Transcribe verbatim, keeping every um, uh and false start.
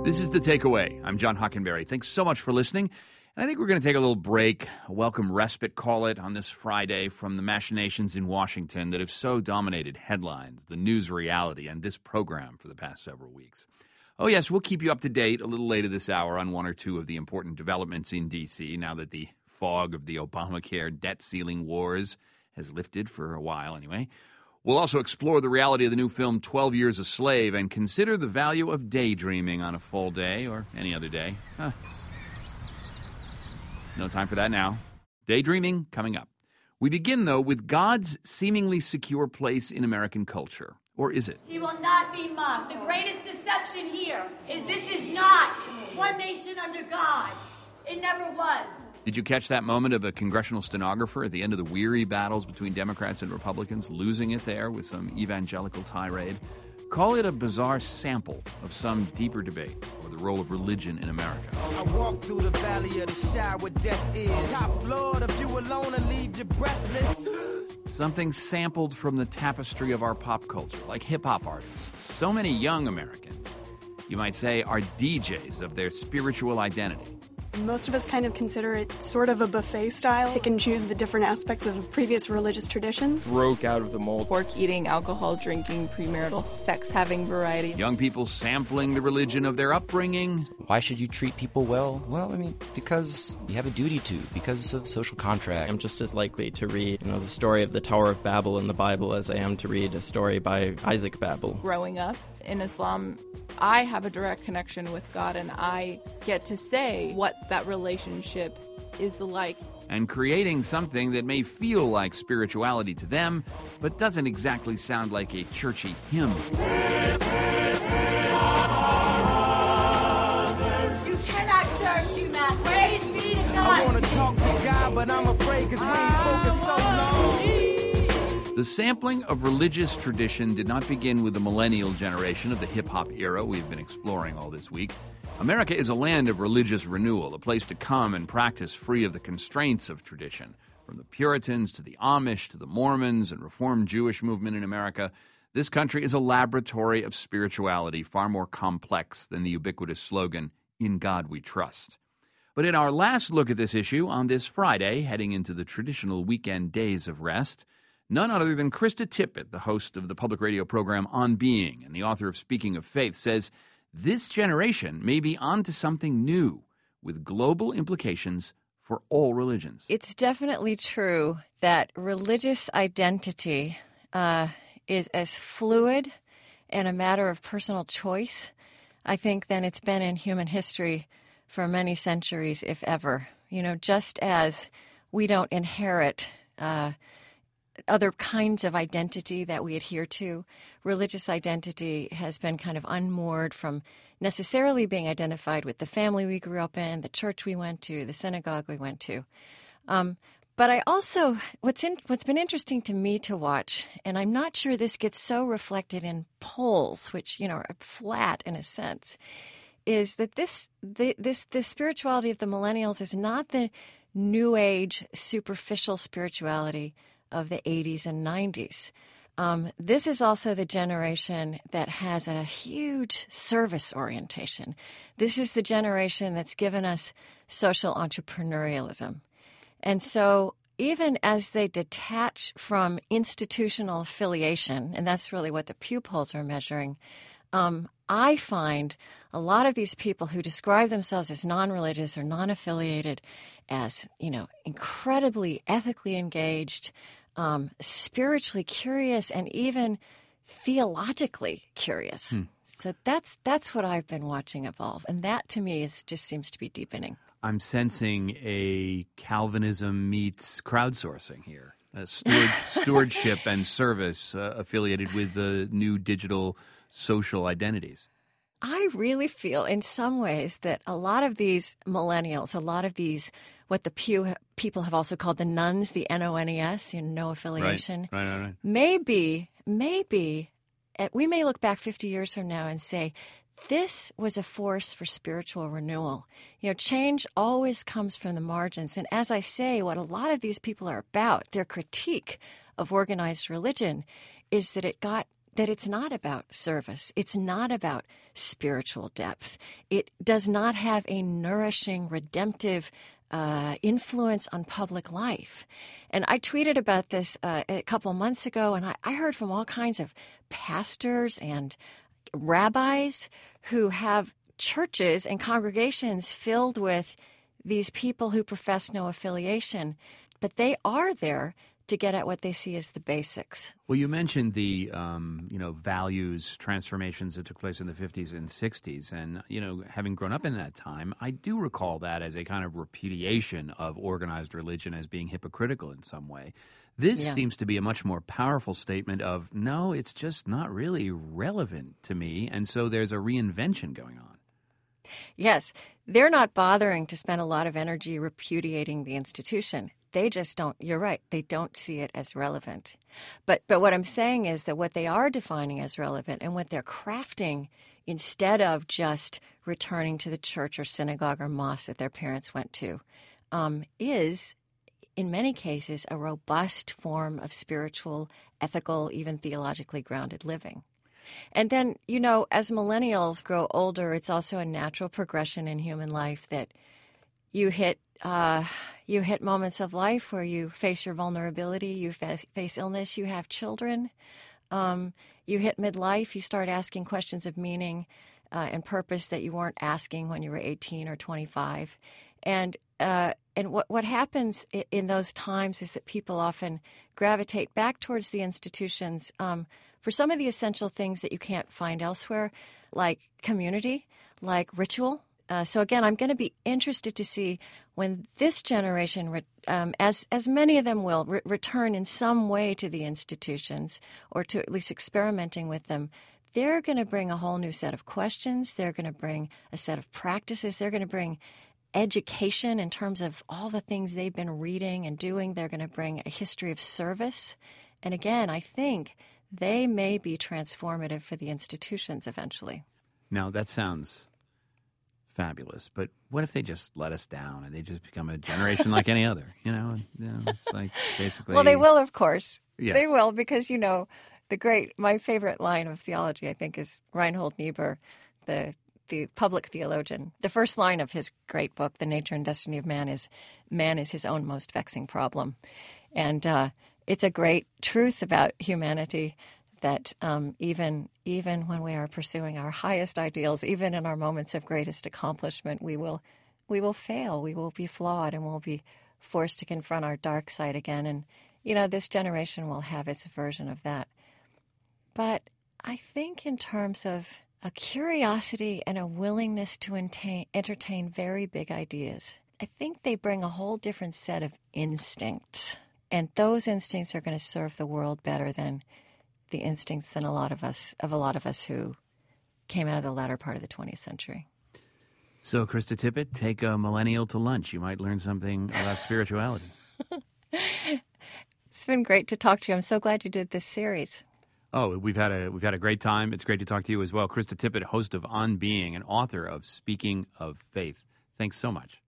This is The Takeaway. I'm John Hockenberry. Thanks so much for listening. And I think we're going to take a little break, a welcome respite, call it, on this Friday from the machinations in Washington that have so dominated headlines, the news reality, and this program for the past several weeks. Oh, yes, we'll keep you up to date a little later this hour on one or two of the important developments in D C now that the fog of the Obamacare debt ceiling wars has lifted for a while anyway. We'll also explore the reality of the new film twelve Years a Slave and consider the value of daydreaming on a full day or any other day. Huh. No time for that now. Daydreaming coming up. We begin, though, with God's seemingly secure place in American culture. Or is it? He will not be mocked. The greatest deception here is this is not one nation under God. It never was. Did you catch that moment of a congressional stenographer at the end of the weary battles between Democrats and Republicans, losing it there with some evangelical tirade? Call it a bizarre sample of some deeper debate or the role of religion in America. I walk through the valley of the shadow where death is. Top floor, if you alone and leave you breathless. Something sampled from the tapestry of our pop culture, like hip-hop artists. So many young Americans, you might say, are D Js of their spiritual identity. Most of us kind of consider it sort of a buffet style. Pick and choose the different aspects of previous religious traditions. Broke out of the mold. Pork eating, alcohol drinking, premarital sex having variety. Young people sampling the religion of their upbringing. Why should you treat people well? Well, I mean, because you have a duty to, because of social contract. I'm just as likely to read, you know, the story of the Tower of Babel in the Bible as I am to read a story by Isaac Babel. Growing up in Islam, I have a direct connection with God, and I get to say what that relationship is like. And creating something that may feel like spirituality to them, but doesn't exactly sound like a churchy hymn. You cannot serve two masters. Praise be to God. I want to talk to God, but I'm afraid because we ain't spoken so long. The sampling of religious tradition did not begin with the millennial generation of the hip-hop era we've been exploring all this week. America is a land of religious renewal, a place to come and practice free of the constraints of tradition. From the Puritans to the Amish to the Mormons and Reformed Jewish movement in America, this country is a laboratory of spirituality far more complex than the ubiquitous slogan, "In God We Trust." But in our last look at this issue on this Friday, heading into the traditional weekend days of rest, none other than Krista Tippett, the host of the public radio program On Being and the author of Speaking of Faith, says this generation may be onto something new with global implications for all religions. It's definitely true that religious identity uh, is as fluid and a matter of personal choice, I think, than it's been in human history for many centuries, if ever. You know, just as we don't inherit uh other kinds of identity that we adhere to, religious identity has been kind of unmoored from necessarily being identified with the family we grew up in, the church we went to, the synagogue we went to. Um, but I also, what's in, what's been interesting to me to watch, and I'm not sure this gets so reflected in polls, which, you know, are flat in a sense, is that this the, this this spirituality of the millennials is not the new age superficial spirituality of the eighties and nineties. Um, this is also the generation that has a huge service orientation. This is the generation that's given us social entrepreneurialism. And so even as they detach from institutional affiliation, and that's really what the Pew polls are measuring, um, I find a lot of these people who describe themselves as non-religious or non-affiliated as, you know, incredibly ethically engaged, um, spiritually curious, and even theologically curious. Hmm. So that's that's what I've been watching evolve, and that to me is just seems to be deepening. I'm sensing a Calvinism meets crowdsourcing here, a steward, stewardship and service uh, affiliated with the new digital social identities. I really feel in some ways that a lot of these millennials, a lot of these, what the Pew people have also called the nuns, the N O N E S, you know, no affiliation, right, right, right, right. maybe, maybe uh, we may look back fifty years from now and say, this was a force for spiritual renewal. You know, change always comes from the margins. And as I say, what a lot of these people are about, their critique of organized religion, is that it got that it's not about service. It's not about spiritual depth. It does not have a nourishing, redemptive uh, influence on public life. And I tweeted about this uh, a couple months ago, and I, I heard from all kinds of pastors and rabbis who have churches and congregations filled with these people who profess no affiliation, but they are there to get at what they see as the basics. Well, you mentioned the, um, you know, values transformations that took place in the fifties and sixties. And, you know, having grown up in that time, I do recall that as a kind of repudiation of organized religion as being hypocritical in some way. This yeah. seems to be a much more powerful statement of, no, it's just not really relevant to me. And so there's a reinvention going on. Yes, they're not bothering to spend a lot of energy repudiating the institution. They just don't, you're right, they don't see it as relevant. But but what I'm saying is that what they are defining as relevant and what they're crafting instead of just returning to the church or synagogue or mosque that their parents went to um, is, in many cases, a robust form of spiritual, ethical, even theologically grounded living. And then, you know, as millennials grow older, it's also a natural progression in human life that you hit uh, you hit moments of life where you face your vulnerability, you face, face illness, you have children. Um, you hit midlife, you start asking questions of meaning uh, and purpose that you weren't asking when you were eighteen or twenty-five. And uh, and what what happens in, in those times is that people often gravitate back towards the institutions um, for some of the essential things that you can't find elsewhere, like community, like ritual. Uh, so again, I'm going to be interested to see when this generation, re- um, as as many of them will, re- return in some way to the institutions or to at least experimenting with them. They're going to bring a whole new set of questions. They're going to bring a set of practices. They're going to bring education in terms of all the things they've been reading and doing. They're going to bring a history of service. And again, I think they may be transformative for the institutions eventually. Now, that sounds fabulous, but what if they just let us down and they just become a generation like any other? You know, you know, it's like basically. Well, they will, of course. Yes. They will, because, you know, the great, my favorite line of theology, I think, is Reinhold Niebuhr, the the public theologian. The first line of his great book, The Nature and Destiny of Man, is man is his own most vexing problem. And uh, it's a great truth about humanity that um, even even when we are pursuing our highest ideals, even in our moments of greatest accomplishment, we will we will fail, we will be flawed, and we'll be forced to confront our dark side again. And, you know, this generation will have its version of that. But I think in terms of a curiosity and a willingness to entertain, entertain very big ideas, I think they bring a whole different set of instincts. And those instincts are going to serve the world better than the instincts than a lot of us of a lot of us who came out of the latter part of the twentieth century. So, Krista Tippett, take a millennial to lunch. You might learn something about spirituality. It's been great to talk to you. I'm so glad you did this series. Oh, we've had a we've had a great time. It's great to talk to you as well. Krista Tippett, host of On Being and author of Speaking of Faith. Thanks so much.